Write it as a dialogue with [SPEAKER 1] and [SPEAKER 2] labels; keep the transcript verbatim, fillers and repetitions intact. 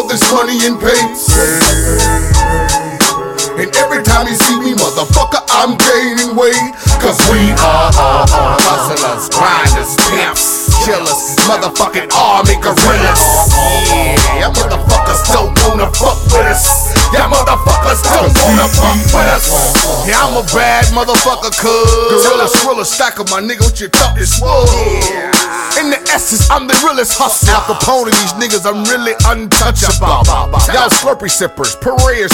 [SPEAKER 1] this money and papes. And every time you see me, motherfucker, I'm gaining weight. Cause we are all, all hustlers, grinders, pimps, killers, motherfucking army gorillas. Yeah, y'all motherfuckers don't wanna fuck with us. Y'all motherfuckers don't wanna fuck with us. Yeah, I'm a bad motherfucker, cuz Gorilla, Skrilla, stack of my nigga, what you thought this was? Yeah. In the essence, I'm the realest hustler. Al Capone, these niggas, I'm really untouchable. Y'all Slurpee sippers, Pareas